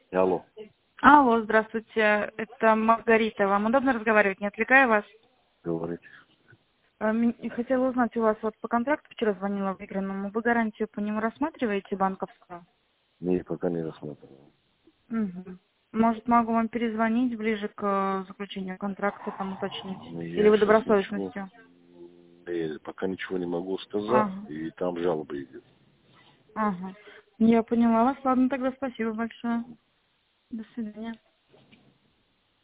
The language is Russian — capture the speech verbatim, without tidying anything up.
Алло. Алло, здравствуйте. Это Маргарита. Вам удобно разговаривать? Не отвлекаю вас? Говорите. Э, м- Хотела узнать у вас, вот по контракту вчера звонила выигранному. Вы гарантию по нему рассматриваете банковскую? Не, пока не рассматривал. Угу. Может, могу вам перезвонить ближе к э, заключению контракта, там уточнить? Ну, Или я вы сейчас ничего, добросовестностью? не, пока ничего не могу сказать, Ага, и там жалобы идет. ага. Я поняла вас. Ладно, тогда спасибо большое. До свидания.